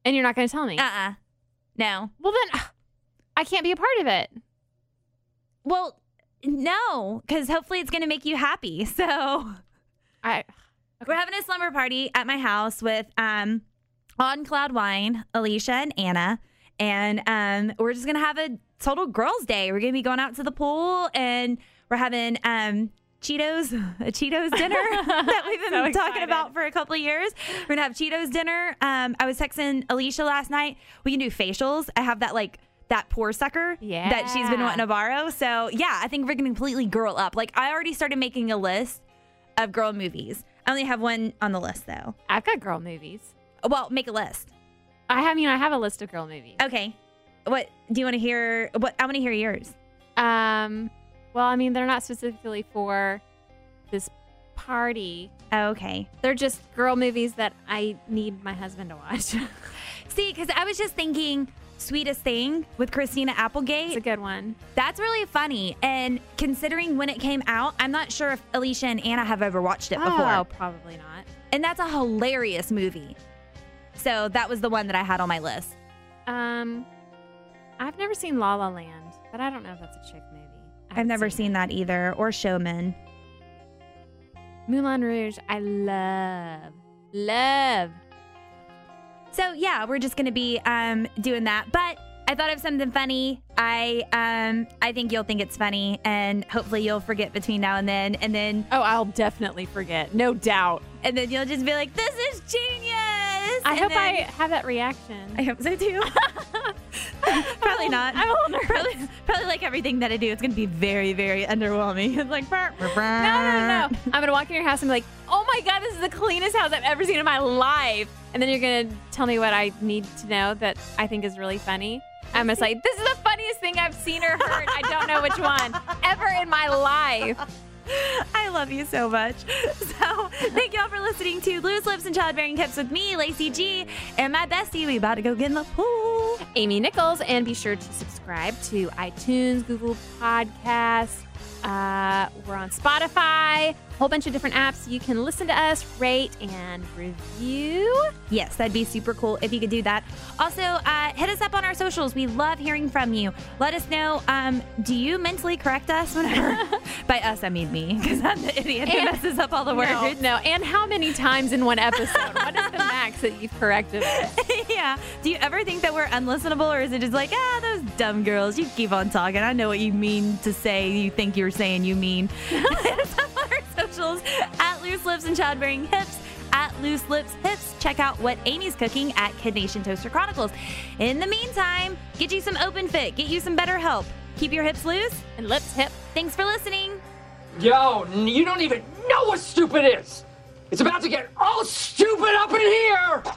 And you're not going to tell me? Uh-uh. No. Well, then I can't be a part of it. Well, no, because hopefully it's going to make you happy. So I. we're having a slumber party at my house with um, On Cloud Wine, Alicia, and Anna. And um, we're just going to have a total girls' day. We're going to be going out to the pool, and we're having um, Cheetos, a Cheetos dinner that we've been So talking excited. about for a couple of years. We're going to have Cheetos dinner. Um, I was texting Alicia last night. We can do facials. I have that, like, that pore sucker Yeah. that she's been wanting to borrow. So, yeah, I think we're going to completely girl up. Like, I already started making a list of girl movies. I only have one on the list, though. I've got girl movies. Well, make a list. I have, I mean, I have a list of girl movies. Okay. What do you want to hear? What I want to hear yours. Um, well, I mean, they're not specifically for this party. Okay. They're just girl movies that I need my husband to watch. See, because I was just thinking Sweetest Thing with Christina Applegate. It's a good one. That's really funny. And considering when it came out, I'm not sure if Alicia and Anna have ever watched it before. Oh, probably not. And that's a hilarious movie. So that was the one that I had on my list. Um, I've never seen La La Land, but I don't know if that's a chick movie. I I've haven't never seen it. that either. Or Showman. Moulin Rouge, I love. Love. So yeah, we're just gonna be um, doing that. But I thought of something funny. I um, I think you'll think it's funny, and hopefully you'll forget between now and then. And then Oh, I'll definitely forget. No doubt. and then you'll just be like, "This is genius." I And hope then- I have that reaction. I hope so too. Probably not. I'm a little nervous. Probably, probably like everything that I do, it's gonna be very, very underwhelming. It's like, burr, burr, burr. No, no, no. I'm going to walk in your house and be like, oh my God, this is the cleanest house I've ever seen in my life. And then you're going to tell me what I need to know that I think is really funny. I'm just like, this is the funniest thing I've seen or heard. I don't know which one ever in my life. I love you so much. So thank y'all for listening to Loose Lips and Childbearing Tips with me, Lacey G, and my bestie. We about to go get in the pool. Amy Nichols, and be sure to subscribe to iTunes, Google Podcasts. Uh, we're on Spotify, a whole bunch of different apps. You can listen to us, rate, and review. Yes, that'd be super cool if you could do that. Also, uh, hit us up on our socials. We love hearing from you. Let us know, um, do you mentally correct us whenever? By us, I mean me, because I'm the idiot who And- messes up all the words. No, no, and how many times in one episode? What is the max that you've corrected us? Yeah. Do you ever think that we're unlistenable, or is it just like, ah, those dumb girls, you keep on talking. I know what you mean to say, you think you're saying you mean. Hit us up on our socials at Loose Lips and Childbearing Hips, at Loose Lips Hips. Check out what Amy's cooking at Kid Nation Toaster Chronicles. In the meantime, get you some Open Fit, get you some better help. Keep your hips loose. And lips hip. Thanks for listening. Yo, n- you don't even know what stupid is. It's about to get all stupid up in here.